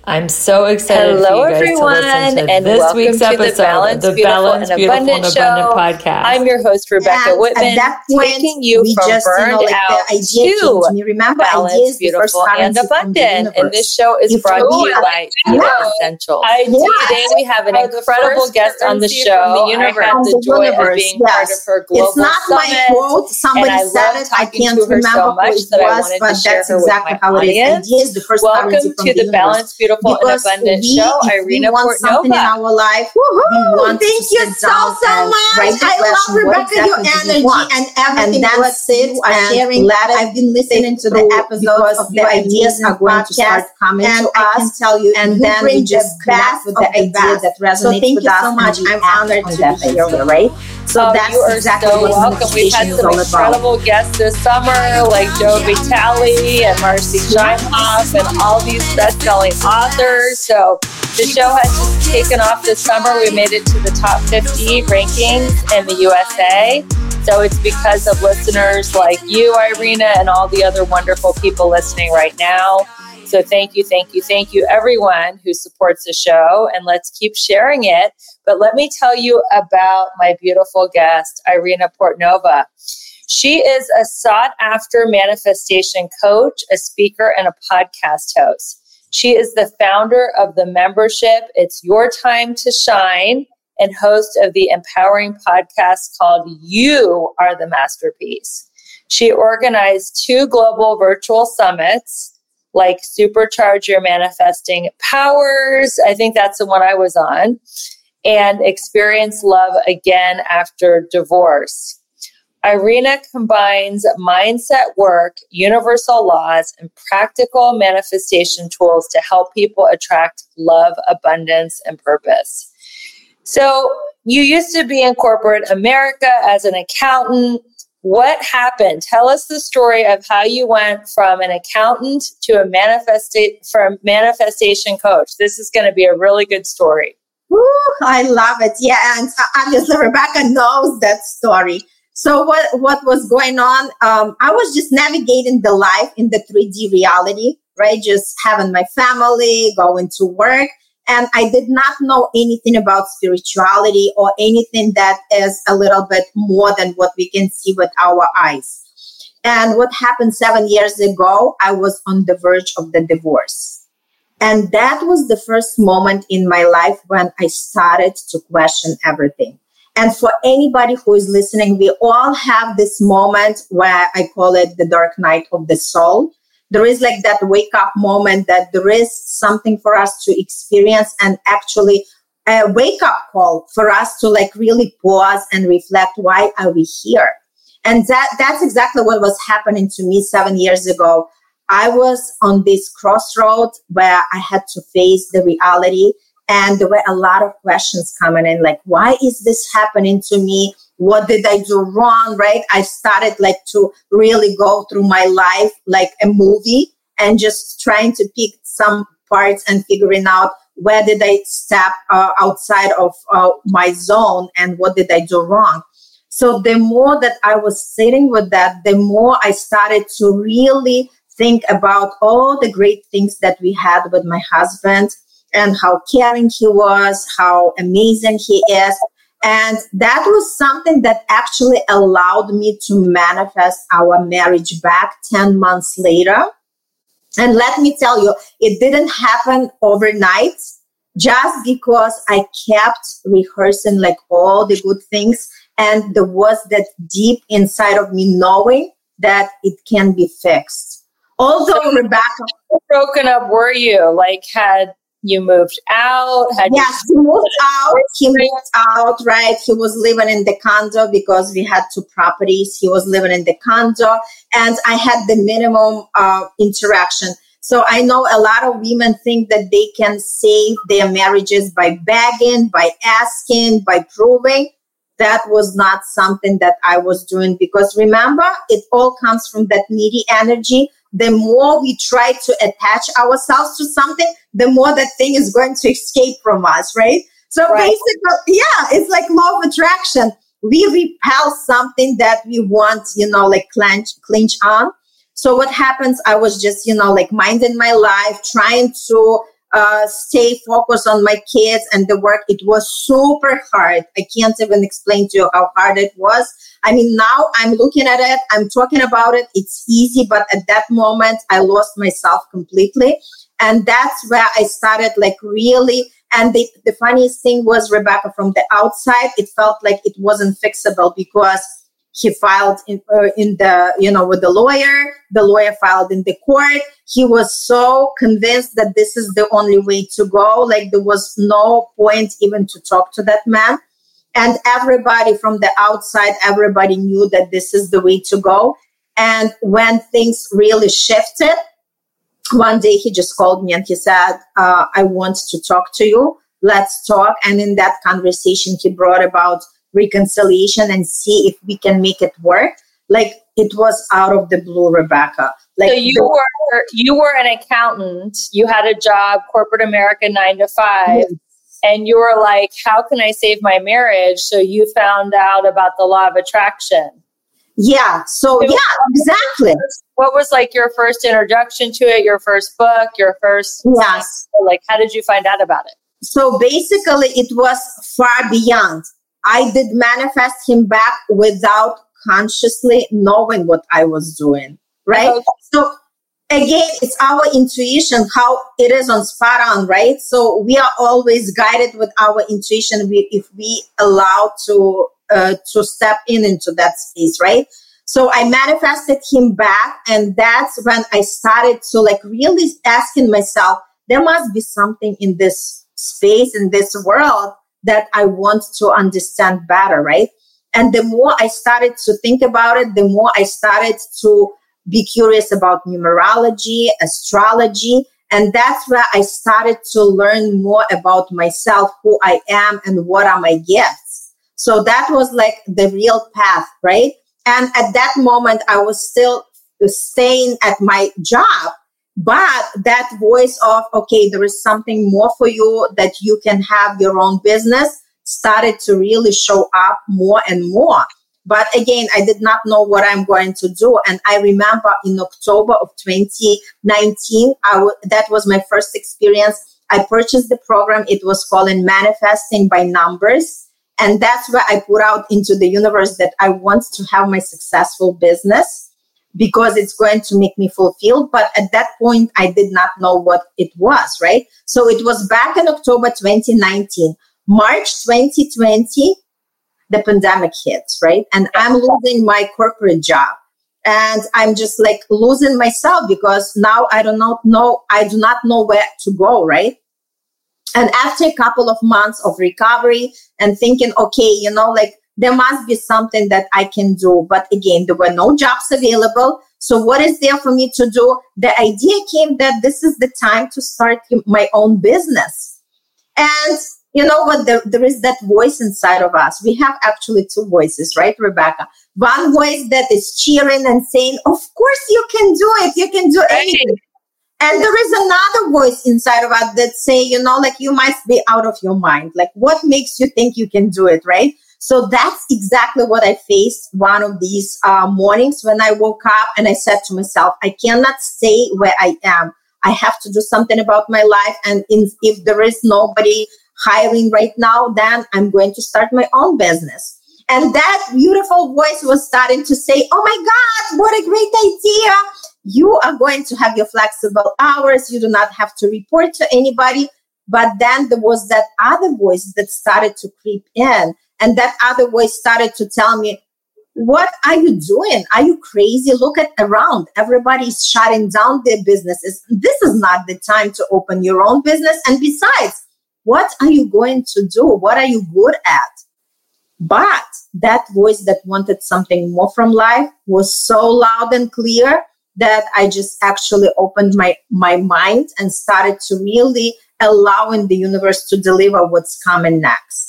I'm so excited Hello, for you guys everyone, to listen to and this welcome week's to episode the of the Balanced, Beautiful, and Abundant podcast. I'm your host, Rebecca And Whitman, at that point, taking you we from just, burned the out idea came to to me. Remember, balanced, ideas, the first beautiful, and currency from the abundant. And this universe. show is If brought to we you by Yeah. Essentials. Yeah. Today we have an incredible guest on the currency show. from the universe. I had the From the joy of universe, being part of yes. her global It's not summit. my quote. Somebody and I said love it. I talking can't to her remember so who much it that I was, wanted but to share that's her with exactly my how it is. audience. Ideas, the first Welcome currency from to the the universe. Balanced, Beautiful, and Because Abundant we, show. if Irina we want something in Portnova. our life, Woohoo! we want Thank to you sit so down and much. write the I love question, what Rebecca, your exactly do you energy want? and everything then what sit you are and sharing. let it I've been listening to the through episodes because of the your ideas amazing are going to start podcast, coming and to I can us, tell you, and you then bring we the just connect best with of the the idea best. that So resonates thank with you us, so and much. we I'm act honored on to that be here idea, with right? So Oh, that's you are exactly so what welcome. We've had manifestation is some all about. incredible guests this summer, like Joe Vitale and Marcy Scheinhoff and all these best-selling authors. So the show has just taken off this summer. We made it to the top 50 rankings in the USA. So it's because of listeners like you, Irina, and all the other wonderful people listening right now. So thank you, everyone who supports the show, and let's keep sharing it. But let me tell you about my beautiful guest, Irina Portnova. She is a sought-after manifestation coach, a speaker, and a podcast host. She is the founder of the membership It's Your Time to Shine and host of the empowering podcast called You Are the Masterpiece. She organized 2 global virtual summits like Supercharge Your Manifesting Powers. I think that's the one I was on. And Experience Love Again After Divorce. Irina combines mindset work, universal laws, and practical manifestation tools to help people attract love, abundance, and purpose. So you used to be in corporate America as an accountant. What happened? Tell us the story of how you went from an accountant to a manifestation coach. This is going to be a really good story. Woo, I love it. Yeah, and obviously Rebecca knows that story. So what was going on? I was just navigating the life in the 3D reality, right? Just having my family, going to work. And I did not know anything about spirituality or anything that is a little bit more than what we can see with our eyes. And what happened 7 years ago, I was on the verge of the divorce. And that was the first moment in my life when I started to question everything. And for anybody who is listening, we all have this moment where I call it the dark night of the soul. There is like that wake up moment that there is something for us to experience, and actually a wake up call for us to like really pause and reflect, why are we here? And that's exactly what was happening to me 7 years ago. I was on this crossroad where I had to face the reality, and there were a lot of questions coming in, like, why is this happening to me? What did I do wrong, right? I started like to really go through my life like a movie and just trying to pick some parts and figuring out where did I step outside of my zone and what did I do wrong. So the more that I was sitting with that, the more I started to really think about all the great things that we had with my husband and how caring he was, how amazing he is. And that was something that actually allowed me to manifest our marriage back 10 months later. And let me tell you, it didn't happen overnight, just because I kept rehearsing like all the good things. And there was that deep inside of me knowing that it can be fixed. Although, Rebecca, how broken up were you? Like, had you moved out? Yes, he moved out. He moved out, right? He was living in the condo because we had 2 properties. He was living in the condo, and I had the minimum interaction. So I know a lot of women think that they can save their marriages by begging, by asking, by proving. That was not something that I was doing, because remember, it all comes from that needy energy. The more we try to attach ourselves to something, the more that thing is going to escape from us, right? So basically, yeah, it's like law of attraction. We repel something that we want, like clinch on. So what happens, I was just, like minding my life, trying to stay focused on my kids and the work. It was super hard. I can't even explain to you how hard it was. I mean, now I'm looking at it, I'm talking about it, it's easy, but at that moment, I lost myself completely. And that's where I started like really, and the funniest thing was, Rebecca, from the outside, it felt like it wasn't fixable because he filed in the, with the lawyer filed in the court. He was so convinced that this is the only way to go. Like there was no point even to talk to that man. And everybody from the outside, everybody knew that this is the way to go. And when things really shifted, one day he just called me and he said, I want to talk to you. Let's talk. And in that conversation, he brought about reconciliation and see if we can make it work. Like it was out of the blue, Rebecca. Like so you were an accountant. You had a job, corporate America, 9 to 5. Yes. And you were like, how can I save my marriage? So you found out about the law of attraction. Yeah. So exactly. What was like your first introduction to it? Your first book, your first, yes. Like, how did you find out about it? So basically it was far beyond. I did manifest him back without consciously knowing what I was doing, right? Okay. So again, it's our intuition, how it is on spot on, right? So we are always guided with our intuition if we allow to step into that space, right? So I manifested him back, and that's when I started to like really asking myself, there must be something in this space, in this world, that I want to understand better, right? And the more I started to think about it, the more I started to be curious about numerology, astrology, and that's where I started to learn more about myself, who I am, and what are my gifts. So that was like the real path, right? And at that moment, I was still staying at my job, but that voice of, okay, there is something more for you, that you can have your own business, started to really show up more and more. But again, I did not know what I'm going to do. And I remember in October of 2019, that was my first experience. I purchased the program. It was called Manifesting by Numbers. And that's where I put out into the universe that I want to have my successful business, because it's going to make me fulfilled. But at that point, I did not know what it was, right? So it was back in October 2019. March 2020, the pandemic hits, right? And I'm losing my corporate job. And I'm just like losing myself, because now I do not know where to go, right? And after a couple of months of recovery and thinking, okay, like there must be something that I can do. But again, there were no jobs available. So what is there for me to do? The idea came that this is the time to start my own business. And you know what? There is that voice inside of us. We have actually two voices, right, Rebecca? One voice that is cheering and saying, of course you can do it. You can do anything. And there is another voice inside of us that say, like you must be out of your mind. Like what makes you think you can do it, right? So that's exactly what I faced one of these mornings when I woke up, and I said to myself, I cannot stay where I am. I have to do something about my life. And if there is nobody hiring right now, then I'm going to start my own business. And that beautiful voice was starting to say, oh my God, what a great idea. You are going to have your flexible hours. You do not have to report to anybody. But then there was that other voice that started to creep in. And that other voice started to tell me, what are you doing? Are you crazy? Look around. Everybody's shutting down their businesses. This is not the time to open your own business. And besides, what are you going to do? What are you good at? But that voice that wanted something more from life was so loud and clear that I just actually opened my mind and started to really allowing the universe to deliver what's coming next.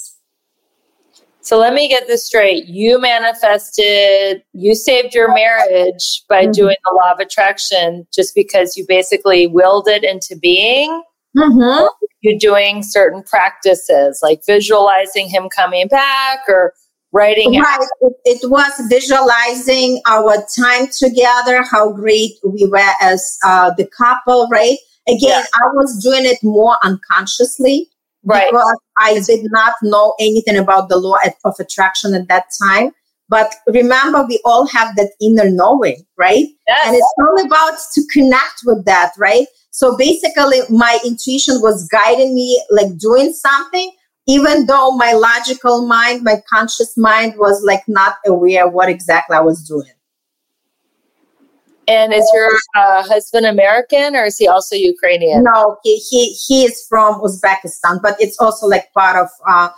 So let me get this straight. You manifested, you saved your marriage by doing the law of attraction just because you basically willed it into being. Mm-hmm. You're doing certain practices like visualizing him coming back or writing. Right. It was visualizing our time together, how great we were as the couple, right? Again, I was doing it more unconsciously because I did not know anything about the law of attraction at that time. But remember, we all have that inner knowing, right? Yes. And it's all about to connect with that, right? So basically, my intuition was guiding me, like doing something, even though my logical mind, my conscious mind was like not aware what exactly I was doing. And is your husband American, or is he also Ukrainian? No, he is from Uzbekistan, but it's also like part of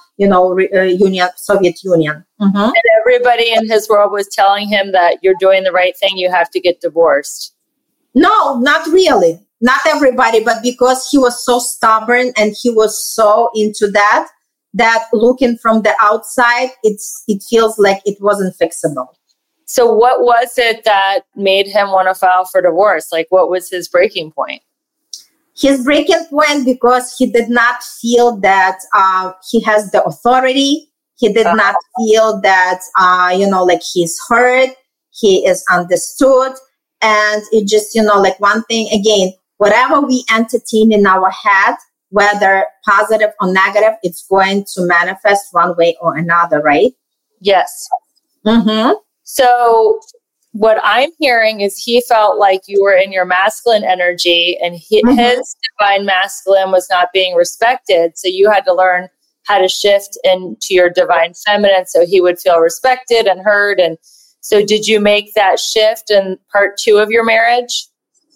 Soviet Union. Mm-hmm. And everybody in his world was telling him that you're doing the right thing, you have to get divorced. No, not really. Not everybody, but because he was so stubborn and he was so into that looking from the outside, it feels like it wasn't fixable. So what was it that made him want to file for divorce? Like, what was his breaking point? His breaking point because he did not feel that he has the authority. He did not feel that, like he's heard, he is understood. And it just, like one thing, again, whatever we entertain in our head, whether positive or negative, it's going to manifest one way or another, right? Yes. Mm-hmm. So what I'm hearing is he felt like you were in your masculine energy and his divine masculine was not being respected. So you had to learn how to shift into your divine feminine so he would feel respected and heard. And so did you make that shift in part 2 of your marriage?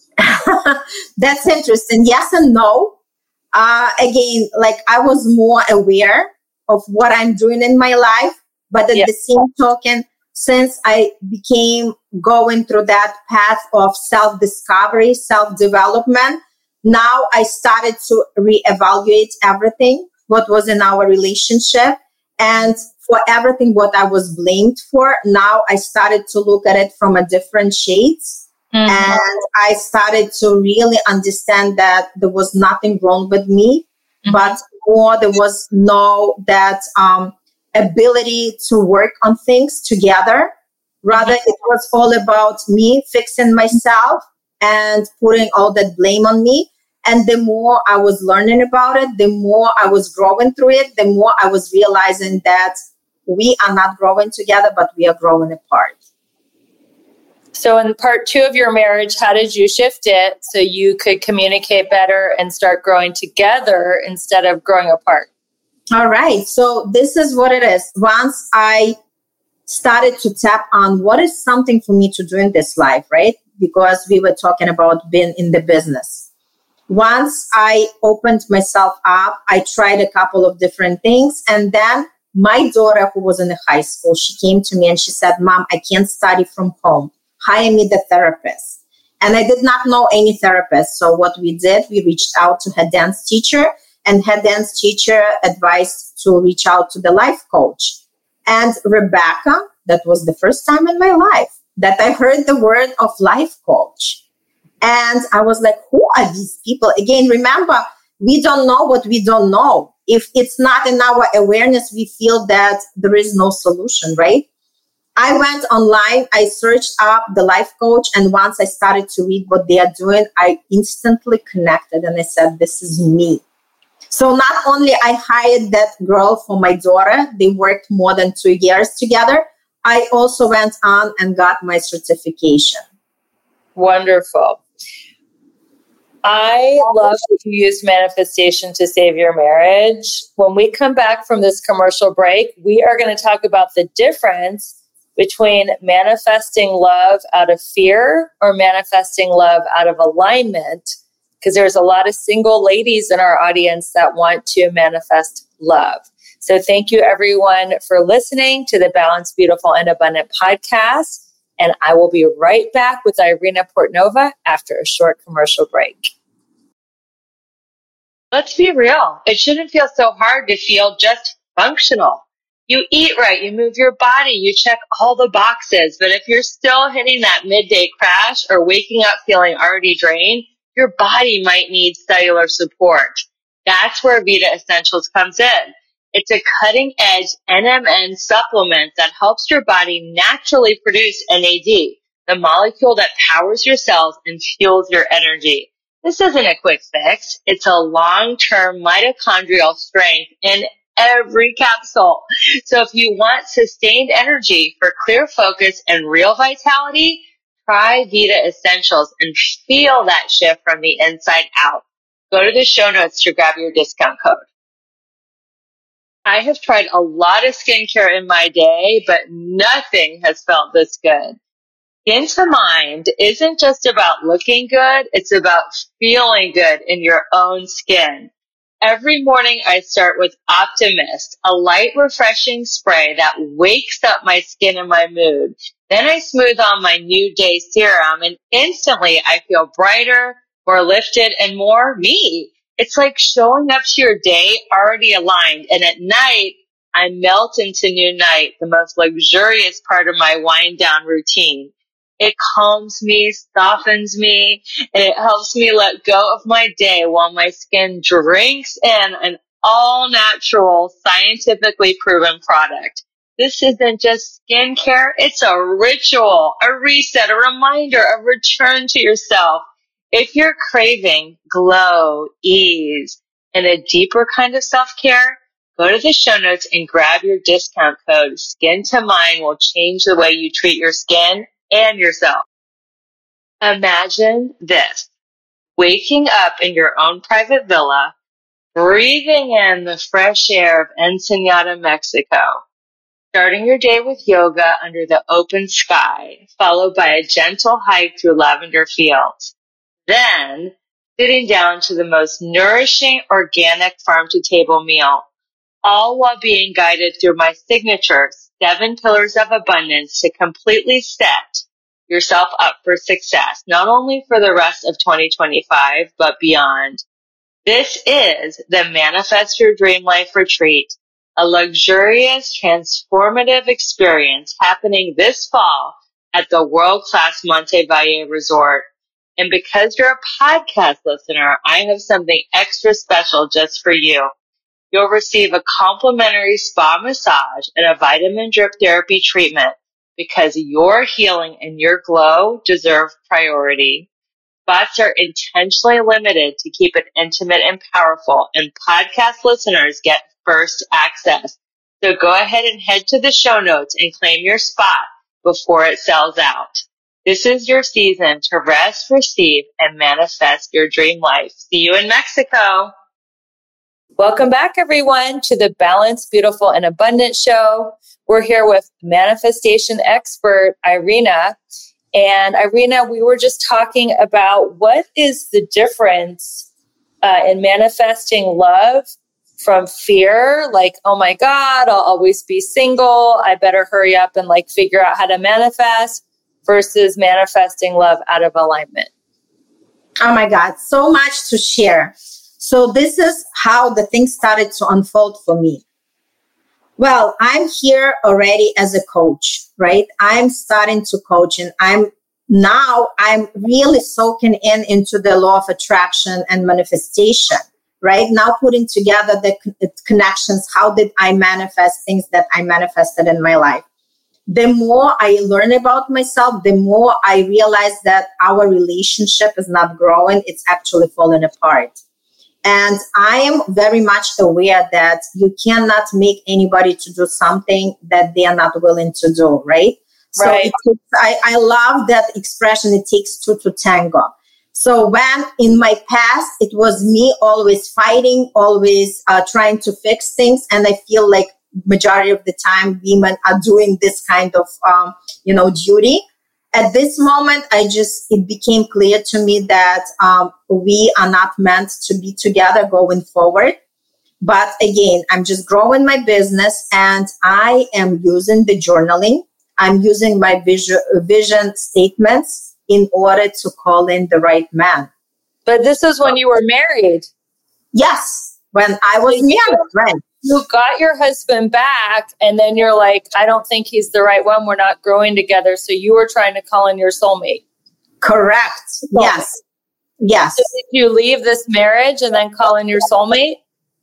That's interesting. Yes and no. Again, like I was more aware of what I'm doing in my life, but at the same token, since I became going through that path of self-discovery, self-development, now I started to reevaluate everything, what was in our relationship. And for everything what I was blamed for, now I started to look at it from a different shades. Mm-hmm. And I started to really understand that there was nothing wrong with me, but more there was that ability to work on things together. Rather, it was all about me fixing myself and putting all that blame on me. And the more I was learning about it, the more I was growing through it, the more I was realizing that we are not growing together, but we are growing apart. So in part 2 of your marriage, how did you shift it so you could communicate better and start growing together instead of growing apart? All right. So this is what it is. Once I started to tap on what is something for me to do in this life, right? Because we were talking about being in the business. Once I opened myself up, I tried a couple of different things. And then my daughter, who was in the high school, she came to me and she said, "Mom, I can't study from home. Hire me the therapist." And I did not know any therapist. So what we did, we reached out to her dance teacher, and her dance teacher advised to reach out to the life coach. And Rebecca, that was the first time in my life that I heard the word of life coach. And I was like, who are these people? Again, remember, we don't know what we don't know. If it's not in our awareness, we feel that there is no solution, right? I went online, I searched up the life coach, and once I started to read what they are doing, I instantly connected and I said, this is me. So not only I hired that girl for my daughter, they worked more than 2 years together, I also went on and got my certification. Wonderful. I love that you use manifestation to save your marriage. When we come back from this commercial break, we are going to talk about the difference between manifesting love out of fear or manifesting love out of alignment, because there's a lot of single ladies in our audience that want to manifest love. So thank you, everyone, for listening to the Balanced, Beautiful, and Abundant podcast. And I will be right back with Irina Portnova after a short commercial break. Let's be real. It shouldn't feel so hard to feel just functional. You eat right, you move your body, you check all the boxes. But if you're still hitting that midday crash or waking up feeling already drained, your body might need cellular support. That's where Vita Essentials comes in. It's a cutting-edge NMN supplement that helps your body naturally produce NAD, the molecule that powers your cells and fuels your energy. This isn't a quick fix. It's a long-term mitochondrial strength in every capsule. So if you want sustained energy for clear focus and real vitality, try Vita Essentials and feel that shift from the inside out. Go to the show notes to grab your discount code. I have tried a lot of skincare in my day, but nothing has felt this good. Skin to Mind isn't just about looking good, it's about feeling good in your own skin. Every morning I start with Optimist, a light refreshing spray that wakes up my skin and my mood. Then I smooth on my New Day serum and instantly I feel brighter, more lifted, and more me. It's like showing up to your day already aligned, and at night I melt into New Night, the most luxurious part of my wind down routine. It calms me, softens me, and it helps me let go of my day while my skin drinks in an all-natural, scientifically proven product. This isn't just skincare, it's a ritual, a reset, a reminder, a return to yourself. If you're craving glow, ease, and a deeper kind of self-care, go to the show notes and grab your discount code. Skin to Mind will change the way you treat your skin and yourself. Imagine this: waking up in your own private villa, breathing in the fresh air of Ensenada, Mexico, starting your day with yoga under the open sky, followed by a gentle hike through lavender fields. Then, sitting down to the most nourishing organic farm-to-table meal, all while being guided through my signature 7 pillars of abundance to completely set yourself up for success, not only for the rest of 2025, but beyond. This is the Manifest Your Dream Life Retreat, a luxurious, transformative experience happening this fall at the world-class Monte Valle Resort. And because you're a podcast listener, I have something extra special just for you. You'll receive a complimentary spa massage and a vitamin drip therapy treatment because your healing and your glow deserve priority. Spots are intentionally limited to keep it intimate and powerful, and podcast listeners get first access. So go ahead and head to the show notes and claim your spot before it sells out. This is your season to rest, receive, and manifest your dream life. See you in Mexico. Welcome back, everyone, to the Balanced, Beautiful, and Abundant Show. We're here with manifestation expert Irina. And Irina, we were just talking about what is the difference in manifesting love from fear, like, oh my God, I'll always be single, I better hurry up and figure out how to manifest, versus manifesting love out of alignment. Oh my God, so much to share. So this is how the thing started to unfold for me. Well, I'm here already as a coach, right? I'm starting to coach, and I'm really soaking into the law of attraction and manifestation, right? Now putting together the connections. How did I manifest things that I manifested in my life? The more I learn about myself, the more I realize that our relationship is not growing. It's actually falling apart. And I am very much aware that you cannot make anybody to do something that they are not willing to do, right? Right. So I love that expression, it takes two to tango. So when in my past, it was me always fighting, always trying to fix things. And I feel like majority of the time women are doing this kind of, duty. At this moment, it became clear to me that we are not meant to be together going forward. But again, I'm just growing my business, and I am using the journaling. I'm using my vision statements in order to call in the right man. But this is when you were married. Yes, when I was married, right. You got your husband back, and then you're like, I don't think he's the right one. We're not growing together. So you were trying to call in your soulmate. Correct. Yes. Yes. So did you leave this marriage and then call in your soulmate?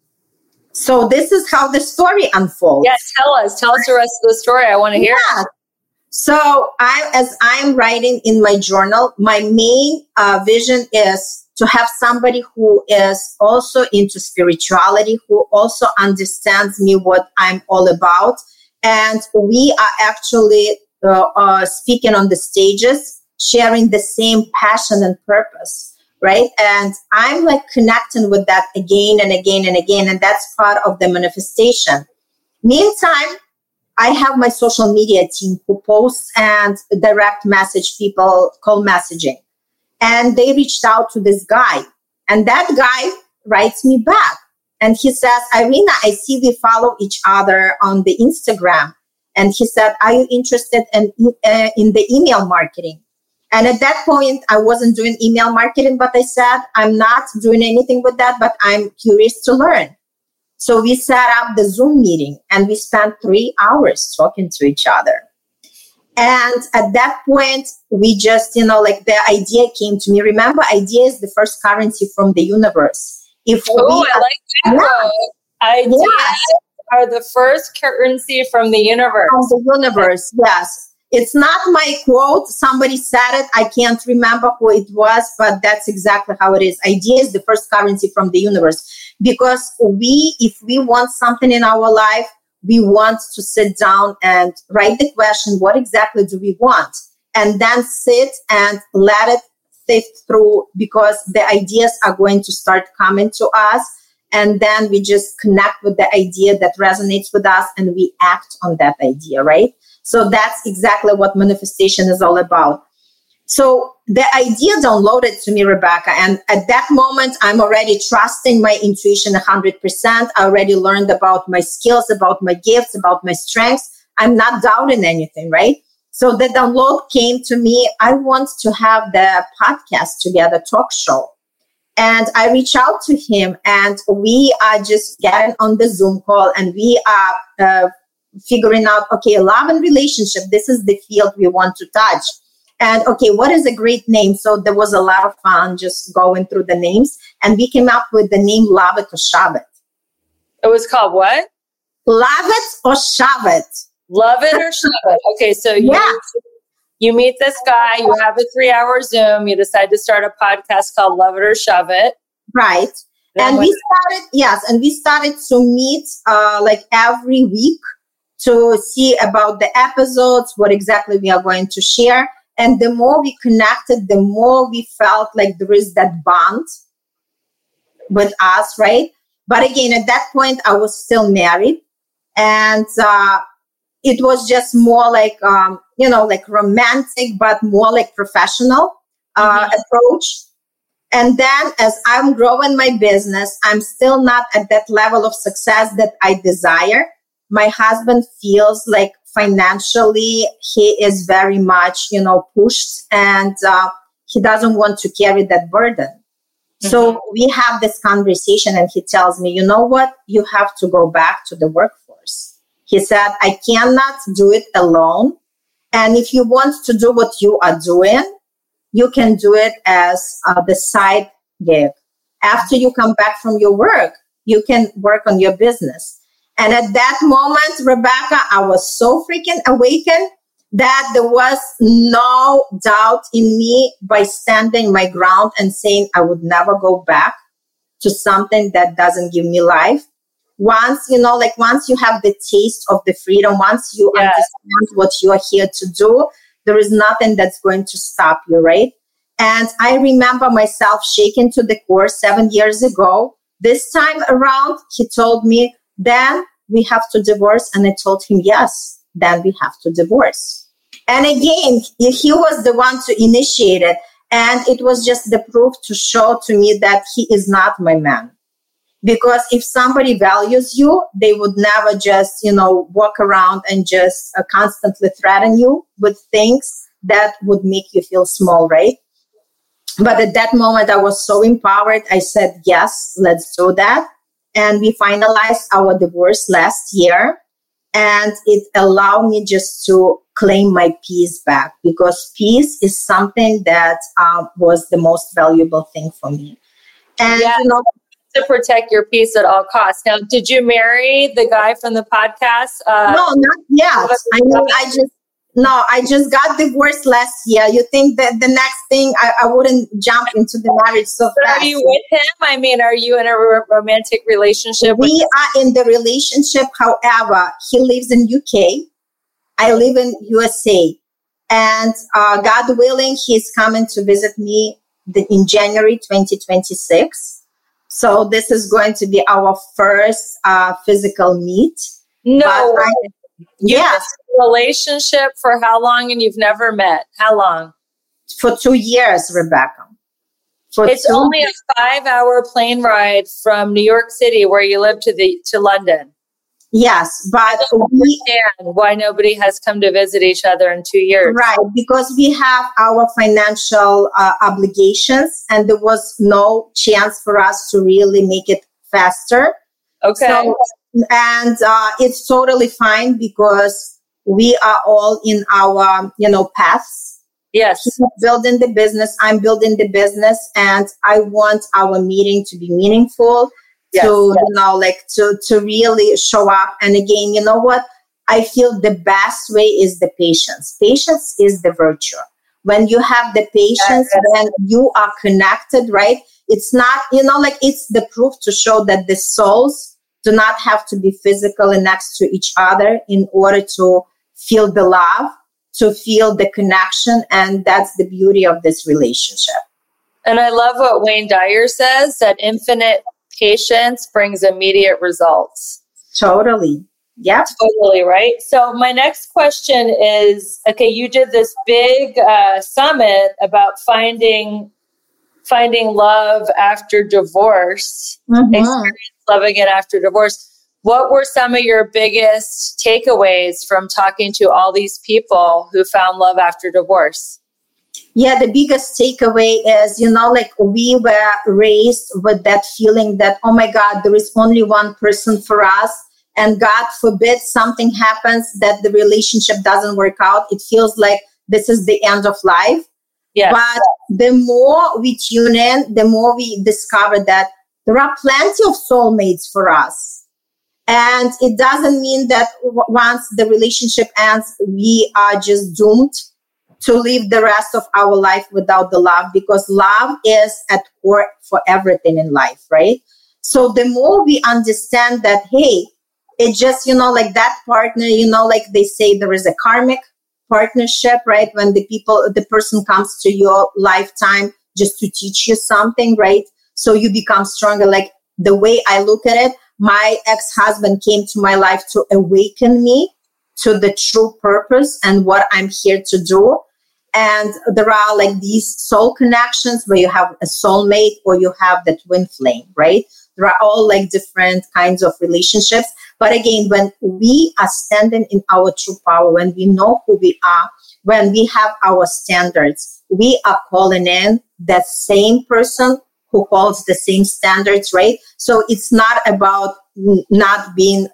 So this is how the story unfolds. Yes, tell us the rest of the story. I want to hear it. So as I'm writing in my journal, my main vision is to have somebody who is also into spirituality, who also understands me, what I'm all about. And we are actually speaking on the stages, sharing the same passion and purpose, right? And I'm like connecting with that again and again and again. And that's part of the manifestation. Meantime, I have my social media team who posts and direct message people, call messaging. And they reached out to this guy. And that guy writes me back. And he says, Irina, I see we follow each other on the Instagram. And he said, are you interested in the email marketing? And at that point, I wasn't doing email marketing, but I said, I'm not doing anything with that, but I'm curious to learn. So we set up the Zoom meeting and we spent 3 hours talking to each other. And at that point, we just, like the idea came to me. Remember, idea is the first currency from the universe. I like that. Ideas are the first currency from the universe. From the universe, yes. It's not my quote. Somebody said it. I can't remember who it was, but that's exactly how it is. Idea is the first currency from the universe. Because if we want something in our life, we want to sit down and write the question, what exactly do we want? And then sit and let it sift through, because the ideas are going to start coming to us. And then we just connect with the idea that resonates with us and we act on that idea, right? So that's exactly what manifestation is all about. So the idea downloaded to me, Rebecca, and at that moment, I'm already trusting my intuition 100%. I already learned about my skills, about my gifts, about my strengths. I'm not doubting anything, right? So the download came to me. I want to have the podcast together, talk show. And I reach out to him and we are just getting on the Zoom call and we are figuring out, okay, love and relationship, this is the field we want to touch. And okay, what is a great name? So there was a lot of fun just going through the names. And we came up with the name Love It or Shove It. It was called what? Love It or Shove It. Love It or Shove It. Okay, so you meet this guy, you have a 3-hour Zoom, you decide to start a podcast called Love It or Shove It. Right. And we started to meet like every week to see about the episodes, what exactly we are going to share. And the more we connected, the more we felt like there is that bond with us, right? But again, at that point, I was still married. And it was just more like, like romantic, but more like professional approach. And then as I'm growing my business, I'm still not at that level of success that I desire. My husband feels like financially, he is very much, pushed and he doesn't want to carry that burden. Mm-hmm. So we have this conversation and he tells me, you know what? You have to go back to the workforce. He said, I cannot do it alone. And if you want to do what you are doing, you can do it as the side gig. After you come back from your work, you can work on your business. And at that moment, Rebecca, I was so freaking awakened that there was no doubt in me by standing my ground and saying I would never go back to something that doesn't give me life. Once, once you have the taste of the freedom, once you understand what you are here to do, there is nothing that's going to stop you, right? And I remember myself shaken to the core 7 years ago. This time around, he told me, then we have to divorce. And I told him, yes, then we have to divorce. And again, he was the one to initiate it. And it was just the proof to show to me that he is not my man. Because if somebody values you, they would never just, walk around and just constantly threaten you with things that would make you feel small, right? But at that moment, I was so empowered. I said, yes, let's do that. And we finalized our divorce last year. And it allowed me just to claim my peace back, because peace is something that was the most valuable thing for me. And, to protect your peace at all costs. Now, did you marry the guy from the podcast? No, not yet. No, I just got divorced last year. You think that the next thing I wouldn't jump into the marriage so fast? Are you with him? I mean, are you in a romantic relationship? We are in the relationship. However, he lives in UK. I live in USA. And God willing, he's coming to visit me in January 2026. So this is going to be our first physical meet. No. Yes. Relationship for how long, and you've never met? How long? For 2 years, Rebecca. It's only a 5-hour plane ride from New York City, where you live, to London. Yes, but I don't understand why nobody has come to visit each other in 2 years. Right, because we have our financial obligations, and there was no chance for us to really make it faster. Okay. So, and it's totally fine because we are all in our, paths. Yes. He's building the business. I'm building the business, and I want our meeting to be meaningful. Yes, to really show up. And again, you know what? I feel the best way is the patience. Patience is the virtue. When you have the patience, when you are connected, right? It's not, it's the proof to show that the souls do not have to be physically next to each other in order to feel the love, to feel the connection. And that's the beauty of this relationship. And I love what Wayne Dyer says, that infinite patience brings immediate results. Totally. Yeah. Totally, right? So my next question is, okay, you did this big summit about finding love after divorce, experience loving it after divorce. What were some of your biggest takeaways from talking to all these people who found love after divorce? Yeah, the biggest takeaway is, we were raised with that feeling that, oh my God, there is only one person for us. And God forbid something happens that the relationship doesn't work out. It feels like this is the end of life. Yes. But the more we tune in, the more we discover that there are plenty of soulmates for us. And it doesn't mean that once the relationship ends, we are just doomed to live the rest of our life without the love, because love is at core for everything in life, right? So the more we understand that, hey, it just, that partner, they say there is a karmic partnership, right? When the person comes to your lifetime just to teach you something, right? So you become stronger. Like the way I look at it, my ex-husband came to my life to awaken me to the true purpose and what I'm here to do. And there are like these soul connections where you have a soulmate or you have the twin flame, right? There are all like different kinds of relationships. But again, when we are standing in our true power, when we know who we are, when we have our standards, we are calling in that same person who calls the same standards, right? So it's not about not being,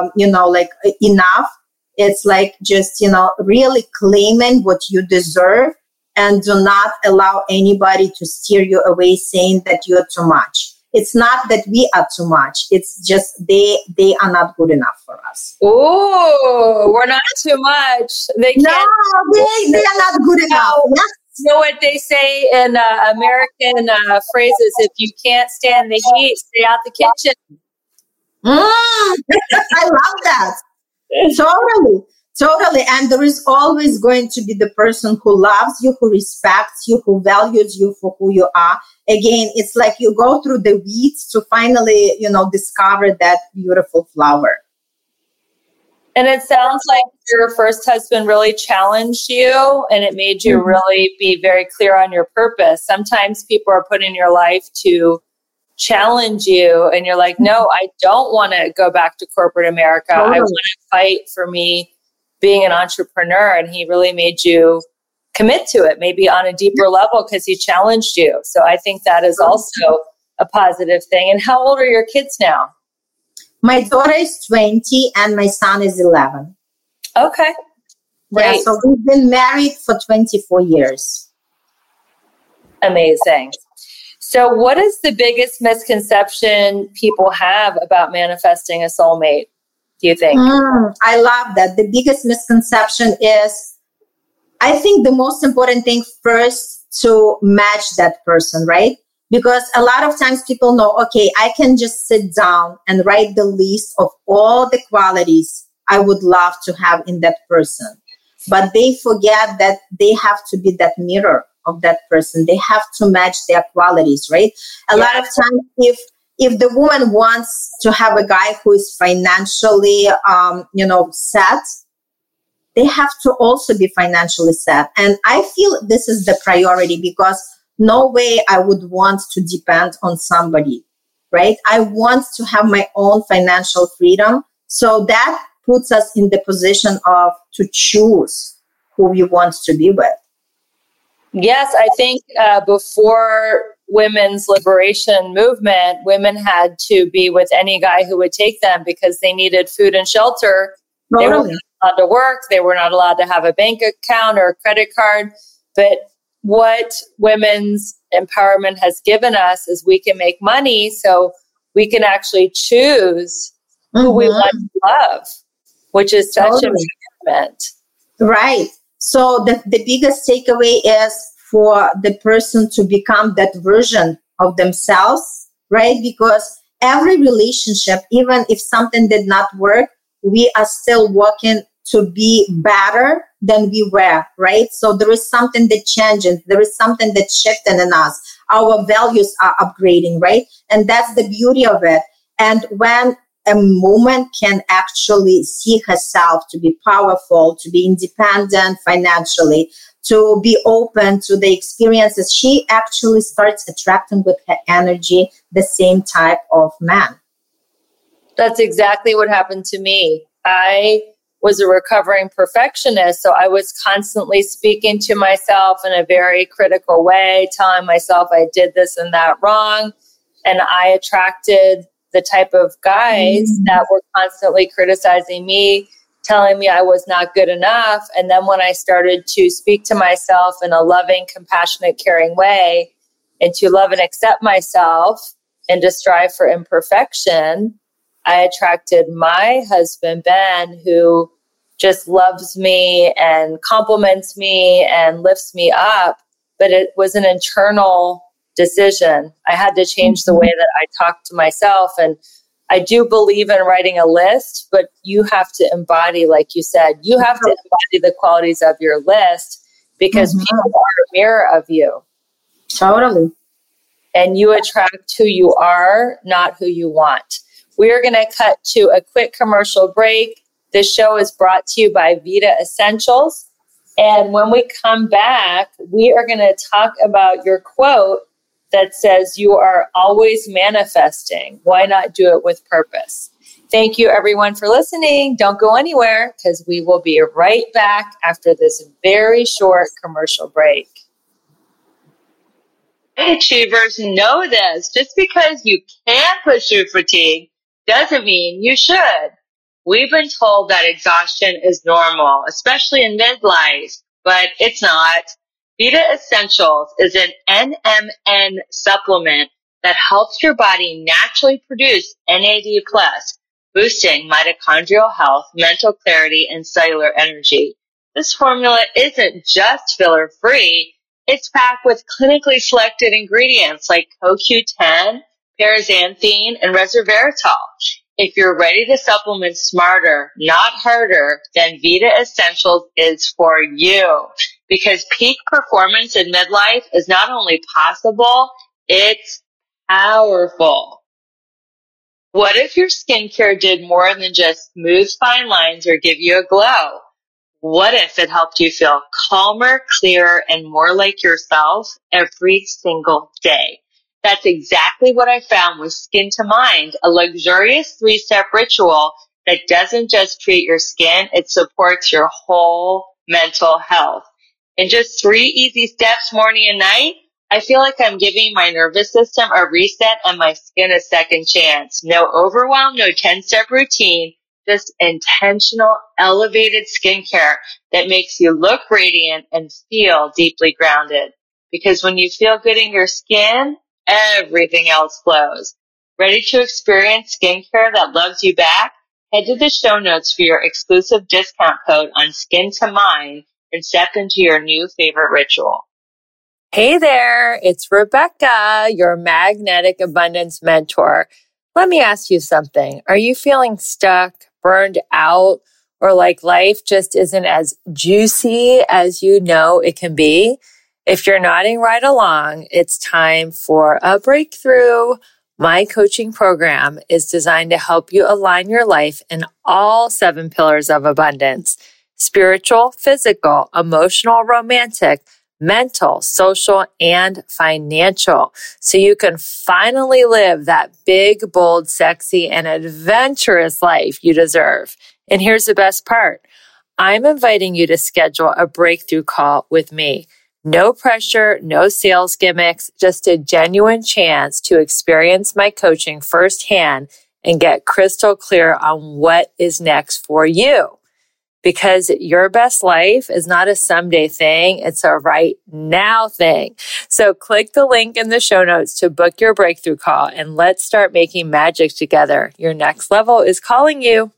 enough. It's like just, really claiming what you deserve and do not allow anybody to steer you away saying that you're too much. It's not that we are too much. It's just they are not good enough for us. Oh, we're not too much. They are not good enough. Yes. You know what they say in American phrases? If you can't stand the heat, stay out the kitchen. I love that. Totally. And there is always going to be the person who loves you, who respects you, who values you for who you are. Again, it's like you go through the weeds to finally, discover that beautiful flower. And it sounds like your first husband really challenged you and it made you really be very clear on your purpose. Sometimes people are put in your life to challenge you and you're like, no, I don't want to go back to corporate America. I want to fight for me being an entrepreneur. And he really made you commit to it, maybe on a deeper level because he challenged you. So I think that is also a positive thing. And how old are your kids now? My daughter is 20 and my son is 11. Okay. Great. Yeah, so we've been married for 24 years. Amazing. So what is the biggest misconception people have about manifesting a soulmate, do you think? I love that. The biggest misconception is I think the most important thing first to match that person, right? Because a lot of times people know, okay, I can just sit down and write the list of all the qualities I would love to have in that person. But they forget that they have to be that mirror of that person. They have to match their qualities, right? A lot of times, if the woman wants to have a guy who is financially, set, they have to also be financially set. And I feel this is the priority because no way I would want to depend on somebody, right? I want to have my own financial freedom. So that puts us in the position of to choose who we want to be with. Yes, I think before women's liberation movement, women had to be with any guy who would take them because they needed food and shelter. Totally. They were not allowed to work. They were not allowed to have a bank account or a credit card. But what women's empowerment has given us is we can make money so we can actually choose who we want to love, which is such empowerment. Right. So the biggest takeaway is for the person to become that version of themselves, right? Because every relationship, even if something did not work, we are still working to be better than we were, right? So there is something that changes. There is something that's shifting in us. Our values are upgrading, right? And that's the beauty of it. And when a woman can actually see herself to be powerful, to be independent financially, to be open to the experiences, she actually starts attracting with her energy the same type of man. That's exactly what happened to me. I was a recovering perfectionist, so I was constantly speaking to myself in a very critical way, telling myself I did this and that wrong, and I attracted the type of guys that were constantly criticizing me, telling me I was not good enough. And then when I started to speak to myself in a loving, compassionate, caring way, and to love and accept myself and to strive for imperfection, I attracted my husband, Ben, who just loves me and compliments me and lifts me up. But it was an internal decision. I had to change the way that I talk to myself. And I do believe in writing a list, but you have to embody, like you said, you have to embody the qualities of your list because people are a mirror of you. Totally. And you attract who you are, not who you want. We are going to cut to a quick commercial break. This show is brought to you by Vita Essentials. And when we come back, we are going to talk about your quote that says you are always manifesting. Why not do it with purpose? Thank you, everyone, for listening. Don't go anywhere because we will be right back after this very short commercial break. Achievers know this. Just because you can push through fatigue doesn't mean you should. We've been told that exhaustion is normal, especially in midlife, but it's not. Vita Essentials is an NMN supplement that helps your body naturally produce NAD+, boosting mitochondrial health, mental clarity, and cellular energy. This formula isn't just filler-free. It's packed with clinically selected ingredients like CoQ10, paraxanthine, and resveratrol. If you're ready to supplement smarter, not harder, then Vita Essentials is for you. Because peak performance in midlife is not only possible, it's powerful. What if your skincare did more than just smooth fine lines or give you a glow? What if it helped you feel calmer, clearer, and more like yourself every single day? That's exactly what I found with Skin to Mind, a luxurious 3-step ritual that doesn't just treat your skin, it supports your whole mental health. In just 3 easy steps, morning and night, I feel like I'm giving my nervous system a reset and my skin a second chance. No overwhelm, no 10-step routine, just intentional, elevated skincare that makes you look radiant and feel deeply grounded. Because when you feel good in your skin, everything else flows. Ready to experience skincare that loves you back? Head to the show notes for your exclusive discount code on Skin to Mind and step into your new favorite ritual. Hey there, it's Rebecca, your magnetic abundance mentor. Let me ask you something. Are you feeling stuck, burned out, or like life just isn't as juicy as you know it can be? If you're nodding right along, it's time for a breakthrough. My coaching program is designed to help you align your life in all 7 pillars of abundance: spiritual, physical, emotional, romantic, mental, social, and financial, so you can finally live that big, bold, sexy, and adventurous life you deserve. And here's the best part. I'm inviting you to schedule a breakthrough call with me. No pressure, no sales gimmicks, just a genuine chance to experience my coaching firsthand and get crystal clear on what is next for you. Because your best life is not a someday thing, it's a right now thing. So click the link in the show notes to book your breakthrough call and let's start making magic together. Your next level is calling you.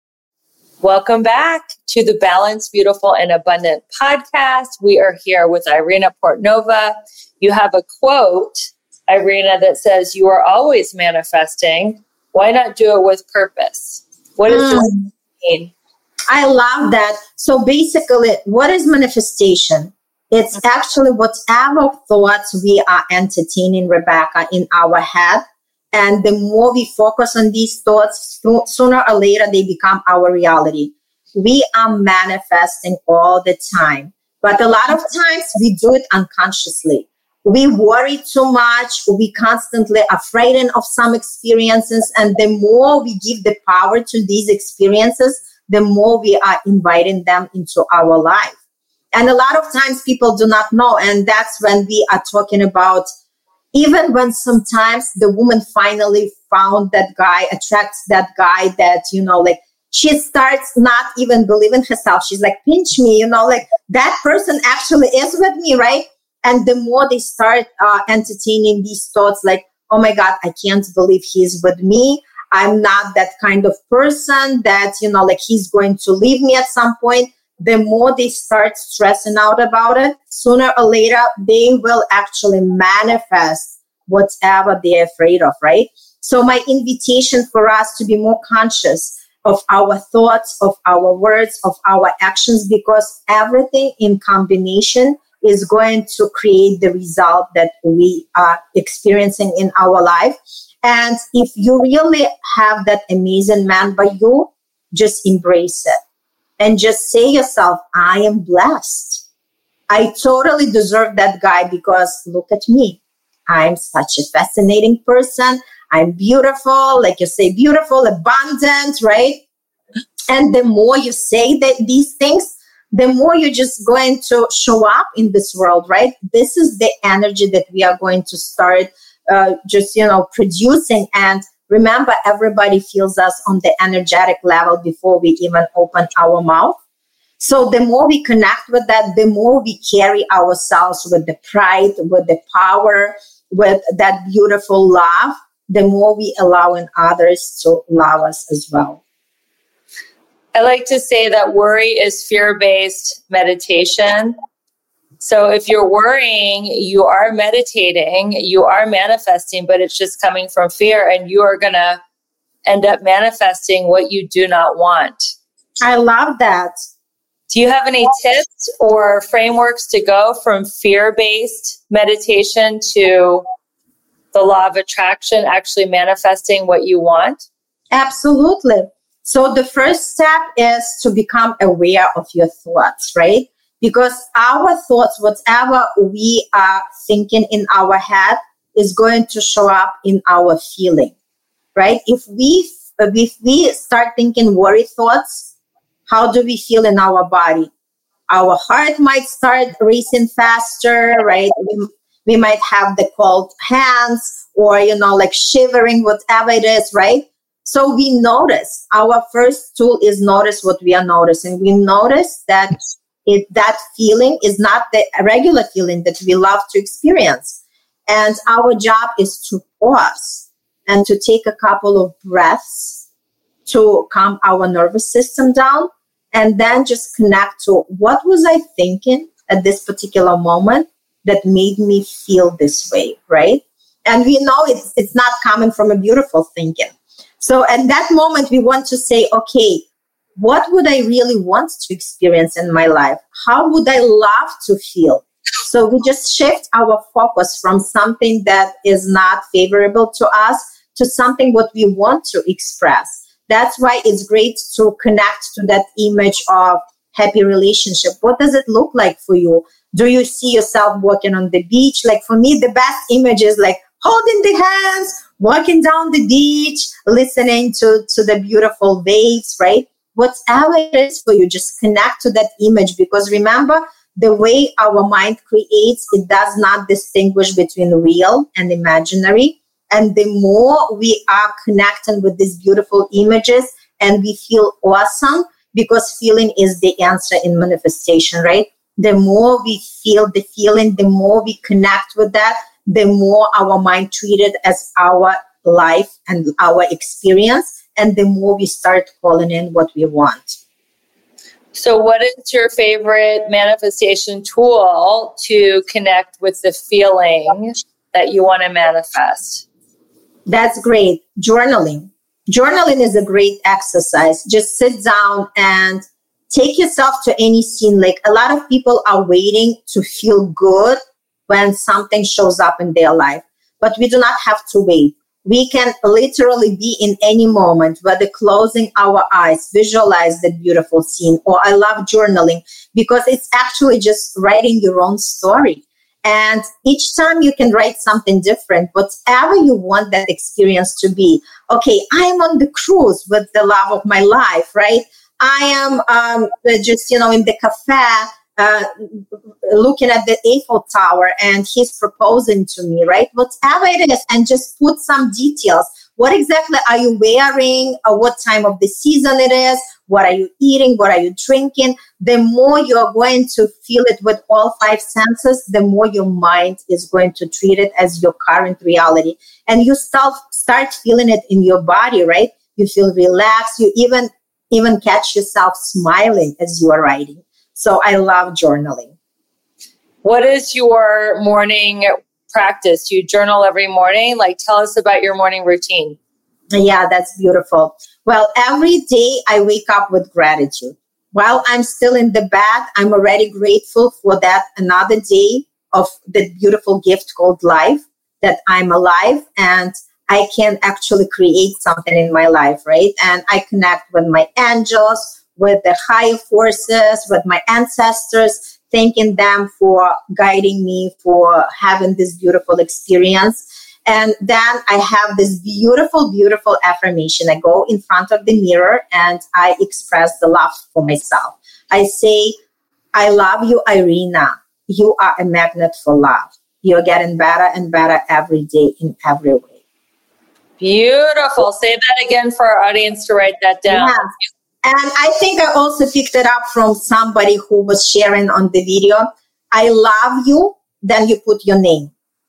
Welcome back to the Balanced, Beautiful, and Abundant podcast. We are here with Irina Portnova. You have a quote, Irina, that says, "You are always manifesting. Why not do it with purpose?" What does this mean? I love that. So basically, what is manifestation? It's actually whatever thoughts we are entertaining, Rebecca, in our head. And the more we focus on these thoughts, sooner or later, they become our reality. We are manifesting all the time. But a lot of times we do it unconsciously. We worry too much. We constantly are frightened of some experiences. And the more we give the power to these experiences, the more we are inviting them into our life. And a lot of times people do not know. And that's when we are talking about, even when sometimes the woman finally found that guy, attracts that guy that, like she starts not even believing herself. She's like, pinch me, like that person actually is with me, right? And the more they start entertaining these thoughts like, oh my God, I can't believe he's with me. I'm not that kind of person that, like he's going to leave me at some point. The more they start stressing out about it, sooner or later, they will actually manifest whatever they're afraid of, right? So my invitation for us to be more conscious of our thoughts, of our words, of our actions, because everything in combination is going to create the result that we are experiencing in our life. And if you really have that amazing man by you, just embrace it. And just say yourself, I am blessed. I totally deserve that guy because look at me. I'm such a fascinating person. I'm beautiful, like you say, beautiful, abundant, right? And the more you say these things, the more you're just going to show up in this world, right? This is the energy that we are going to start producing. And remember, everybody feels us on the energetic level before we even open our mouth. So the more we connect with that, the more we carry ourselves with the pride, with the power, with that beautiful love, the more we allow others to love us as well. I like to say that worry is fear-based meditation. So if you're worrying, you are meditating, you are manifesting, but it's just coming from fear, and you are going to end up manifesting what you do not want. I love that. Do you have any tips or frameworks to go from fear-based meditation to the law of attraction, actually manifesting what you want? Absolutely. So the first step is to become aware of your thoughts, right? Because our thoughts, whatever we are thinking in our head, is going to show up in our feeling, right? If we start thinking worry thoughts, how do we feel in our body? Our heart might start racing faster, right? We might have the cold hands or, like shivering, whatever it is, right? So we notice. Our first tool is notice what we are noticing. We notice that that feeling is not the regular feeling that we love to experience. And our job is to pause and to take a couple of breaths to calm our nervous system down and then just connect to what was I thinking at this particular moment that made me feel this way, right? And we know it's not coming from a beautiful thinking. So at that moment, we want to say, okay, what would I really want to experience in my life? How would I love to feel? So we just shift our focus from something that is not favorable to us to something what we want to express. That's why it's great to connect to that image of happy relationship. What does it look like for you? Do you see yourself walking on the beach? Like for me, the best image is like holding the hands, walking down the beach, listening to the beautiful waves, right? Whatever it is for you, just connect to that image, because remember, the way our mind creates, it does not distinguish between real and imaginary. And the more we are connecting with these beautiful images and we feel awesome, because feeling is the answer in manifestation, right? The more we feel the feeling, the more we connect with that, the more our mind treats it as our life and our experience, and the more we start calling in what we want. So what is your favorite manifestation tool to connect with the feeling that you want to manifest? That's great. Journaling. Journaling is a great exercise. Just sit down and take yourself to any scene. Like a lot of people are waiting to feel good when something shows up in their life, but we do not have to wait. We can literally be in any moment, whether closing our eyes, visualize that beautiful scene. Or I love journaling because it's actually just writing your own story. And each time you can write something different, whatever you want that experience to be. Okay, I am on the cruise with the love of my life, right? I am just, in the cafe, looking at the Eiffel Tower and he's proposing to me, right? Whatever it is, and just put some details. What exactly are you wearing? What time of the season it is? What are you eating? What are you drinking? The more you're going to feel it with all five senses, the more your mind is going to treat it as your current reality. And you start feeling it in your body, right? You feel relaxed. You even catch yourself smiling as you are writing. So I love journaling. What is your morning practice? Do you journal every morning? Like, tell us about your morning routine. Yeah, that's beautiful. Well, every day I wake up with gratitude. While I'm still in the bed, I'm already grateful for that another day of the beautiful gift called life, that I'm alive and I can actually create something in my life, right? And I connect with my angels, with the higher forces, with my ancestors, thanking them for guiding me, for having this beautiful experience. And then I have this beautiful, beautiful affirmation. I go in front of the mirror and I express the love for myself. I say, I love you, Irina. You are a magnet for love. You're getting better and better every day in every way. Beautiful. Say that again for our audience to write that down. Yeah. And I think I also picked it up from somebody who was sharing on the video. I love you, then you put your name.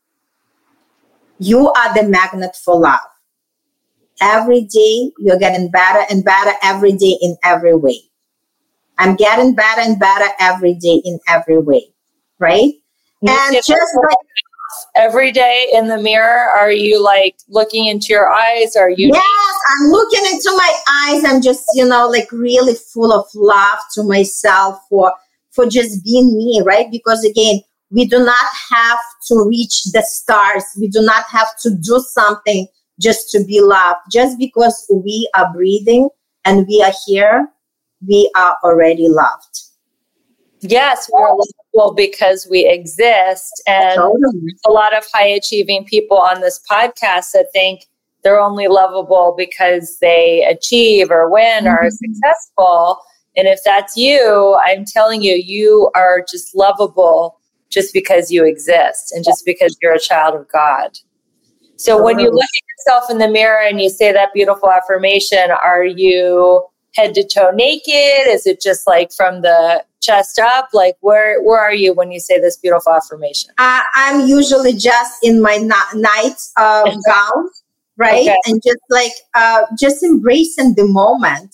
You are the magnet for love. Every day, you're getting better and better every day in every way. I'm getting better and better every day in every way, right? And just like every day in the mirror, are you like looking into your eyes? Are you? Yes, I'm looking into my eyes. I'm just, like really full of love to myself for just being me, right? Because again, we do not have to reach the stars. We do not have to do something just to be loved. Just because we are breathing and we are here, we are already loved. Yes, we're lovable because we exist. And there's a lot of high achieving people on this podcast that think they're only lovable because they achieve or win or are successful. And if that's you, I'm telling you, you are just lovable just because you exist and just because you're a child of God. So when you look at yourself in the mirror and you say that beautiful affirmation, are you head to toe naked? Is it just like from the chest up? Like where are you when you say this beautiful affirmation? I'm usually just in my night gown, right? Okay. And just like just embracing the moment.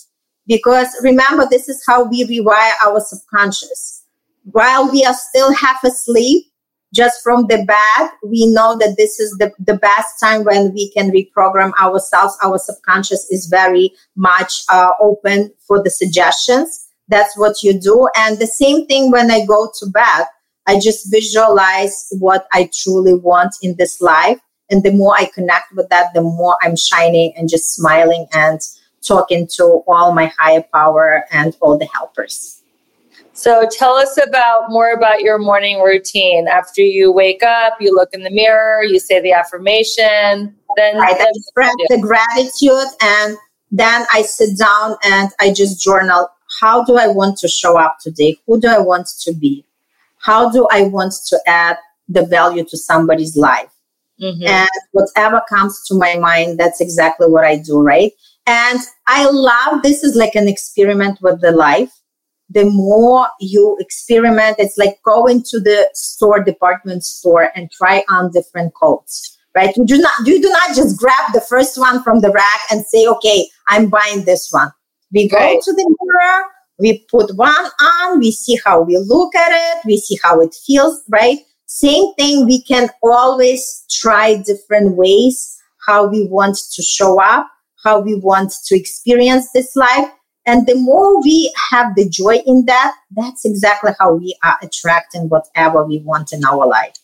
Because remember, this is how we rewire our subconscious. While we are still half asleep, just from the bed, we know that this is the best time when we can reprogram ourselves. Our subconscious is very much open for the suggestions. That's what you do. And the same thing when I go to bed, I just visualize what I truly want in this life. And the more I connect with that, the more I'm shining and just smiling and talking to all my higher power and all the helpers. So tell us more about your morning routine. After you wake up, you look in the mirror, you say the affirmation, then I express the gratitude, and then I sit down and I just journal. How do I want to show up today? Who do I want to be? How do I want to add the value to somebody's life? Mm-hmm. And whatever comes to my mind, that's exactly what I do, right? And I love, this is like an experiment with the life. The more you experiment, it's like going to the department store and try on different coats, right? You do not just grab the first one from the rack and say, okay, I'm buying this one. We go to the mirror, we put one on, we see how we look at it, we see how it feels, right? Same thing, we can always try different ways, how we want to show up, how we want to experience this life. And the more we have the joy in that, that's exactly how we are attracting whatever we want in our life.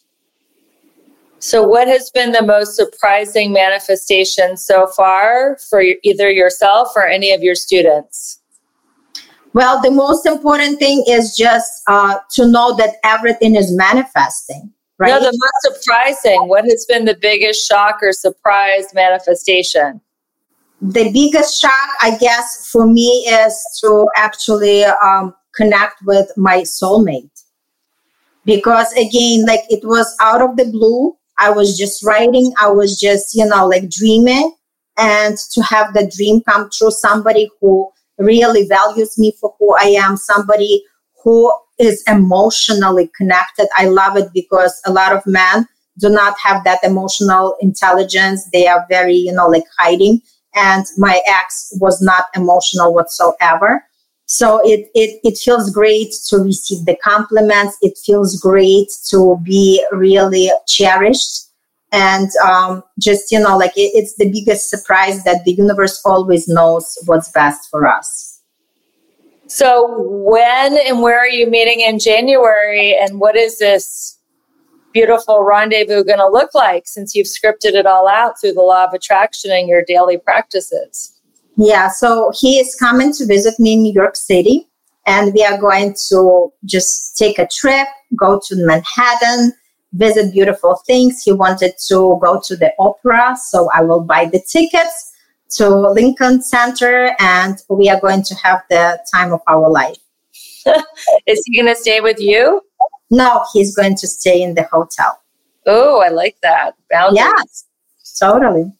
So what has been the most surprising manifestation so far for either yourself or any of your students? Well, the most important thing is just to know that everything is manifesting, right? No, the most surprising. What has been the biggest shock or surprise manifestation? The biggest shock, I guess, for me is to actually connect with my soulmate. Because again, like it was out of the blue. I was just writing. I was just, dreaming. And to have the dream come true, somebody who really values me for who I am, somebody who is emotionally connected. I love it because a lot of men do not have that emotional intelligence. They are very, hiding. And my ex was not emotional whatsoever. So it feels great to receive the compliments. It feels great to be really cherished. And it's the biggest surprise that the universe always knows what's best for us. So when and where are you meeting in January? And what is this beautiful rendezvous going to look like, since you've scripted it all out through the law of attraction and your daily practices? Yeah, so he is coming to visit me in New York City, and we are going to just take a trip, go to Manhattan, visit beautiful things. He wanted to go to the opera, so I will buy the tickets to Lincoln Center, and we are going to have the time of our life. Is he going to stay with you? No, he's going to stay in the hotel. Oh, I like that. Boundaries. Yes, totally.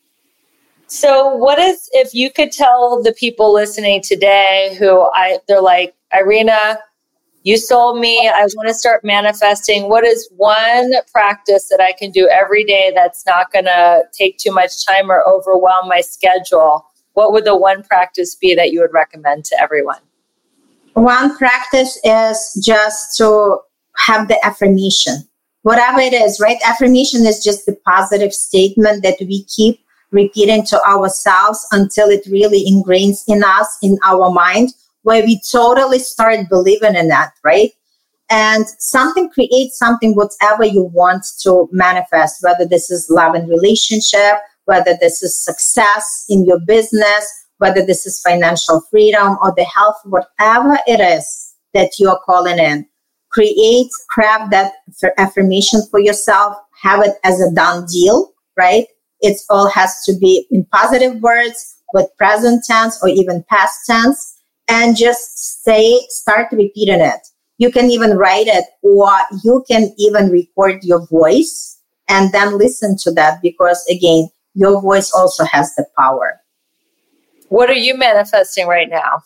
So if you could tell the people listening today they're like, Irina, you sold me, I want to start manifesting. What is one practice that I can do every day that's not going to take too much time or overwhelm my schedule? What would the one practice be that you would recommend to everyone? One practice is just to have the affirmation, whatever it is, right? Affirmation is just the positive statement that we keep repeating to ourselves until it really ingrains in us, in our mind, where we totally start believing in that, right? And something creates something, whatever you want to manifest, whether this is love and relationship, whether this is success in your business, whether this is financial freedom or the health, whatever it is that you're calling in. Craft that affirmation for yourself, have it as a done deal, right? It all has to be in positive words with present tense or even past tense, and just start repeating it. You can even write it, or you can even record your voice and then listen to that, because again, your voice also has the power. What are you manifesting right now?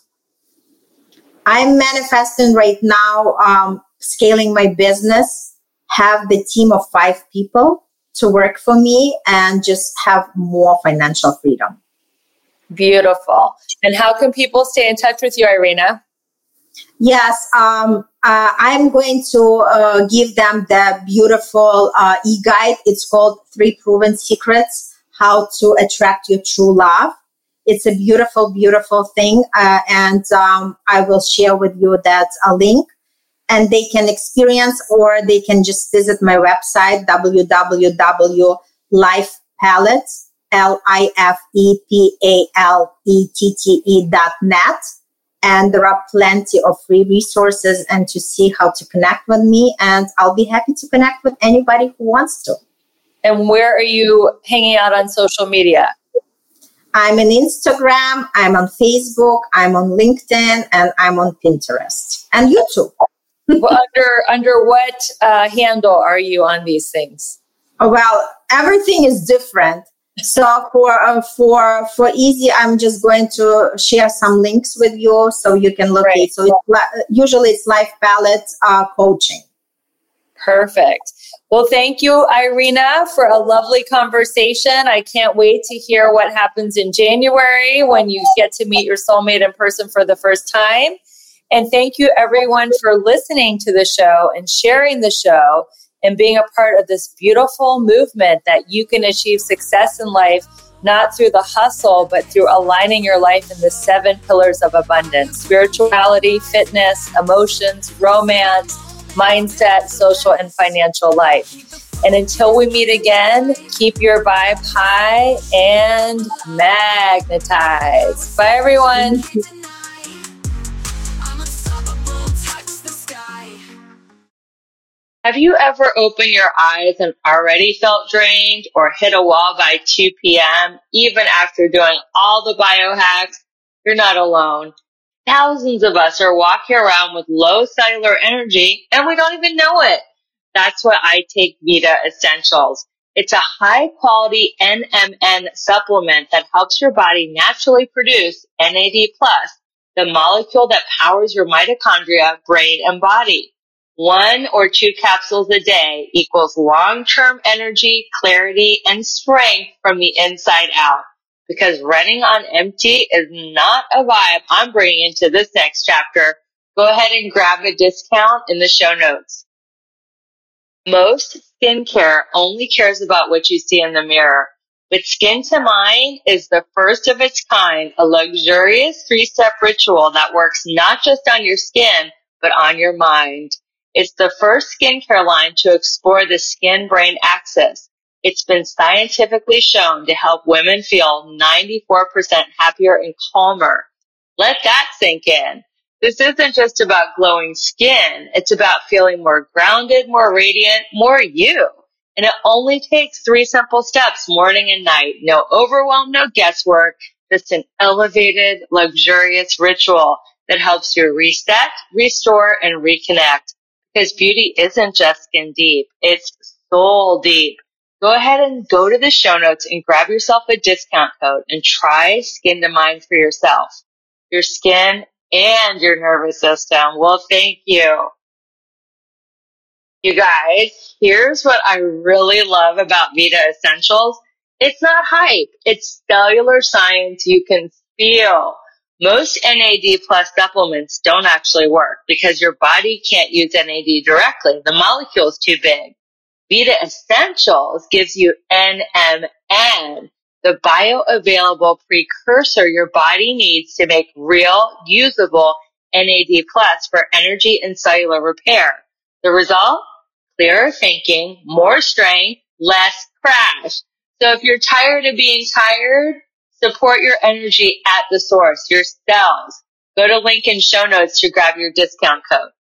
I'm manifesting right now, scaling my business, have the team of 5 people to work for me, and just have more financial freedom. Beautiful. And how can people stay in touch with you, Irina? Yes, I'm going to give them the beautiful e-guide. It's called 3 Proven Secrets, How to Attract Your True Love. It's a beautiful, beautiful thing. And I will share with you that link. And they can experience, or they can just visit my website, lifepalette.net. And there are plenty of free resources and to see how to connect with me. And I'll be happy to connect with anybody who wants to. And where are you hanging out on social media? I'm on Instagram, I'm on Facebook, I'm on LinkedIn, and I'm on Pinterest and YouTube. Well, under what handle are you on these things? Well, everything is different. So for easy, I'm just going to share some links with you so you can locate. Right. So usually it's Life Palette coaching. Perfect. Well, thank you, Irina, for a lovely conversation. I can't wait to hear what happens in January when you get to meet your soulmate in person for the first time. And thank you, everyone, for listening to the show and sharing the show and being a part of this beautiful movement that you can achieve success in life, not through the hustle, but through aligning your life in the 7 pillars of abundance: spirituality, fitness, emotions, romance, mindset, social, and financial life. And until we meet again, keep your vibe high and magnetized. Bye, everyone. Have you ever opened your eyes and already felt drained or hit a wall by 2 p.m., even after doing all the biohacks? You're not alone. Thousands of us are walking around with low cellular energy, and we don't even know it. That's why I take Vita Essentials. It's a high-quality NMN supplement that helps your body naturally produce NAD+, the molecule that powers your mitochondria, brain, and body. 1 or 2 capsules a day equals long-term energy, clarity, and strength from the inside out. Because running on empty is not a vibe I'm bringing into this next chapter. Go ahead and grab a discount in the show notes. Most skincare only cares about what you see in the mirror. But Skin to Mind is the first of its kind, a luxurious 3-step ritual that works not just on your skin, but on your mind. It's the first skincare line to explore the skin-brain axis. It's been scientifically shown to help women feel 94% happier and calmer. Let that sink in. This isn't just about glowing skin. It's about feeling more grounded, more radiant, more you. And it only takes 3 simple steps, morning and night. No overwhelm, no guesswork, just an elevated, luxurious ritual that helps you reset, restore, and reconnect. Because beauty isn't just skin deep, it's soul deep. Go ahead and go to the show notes and grab yourself a discount code and try Skin to Mind for yourself. Your skin and your nervous system will thank you. You guys, here's what I really love about Vita Essentials. It's not hype. It's cellular science you can feel. Most NAD plus supplements don't actually work because your body can't use NAD directly. The molecule's too big. Vita Essentials gives you NMN, the bioavailable precursor your body needs to make real, usable NAD plus for energy and cellular repair. The result? Clearer thinking, more strength, less crash. So if you're tired of being tired, support your energy at the source, your cells. Go to link in show notes to grab your discount code.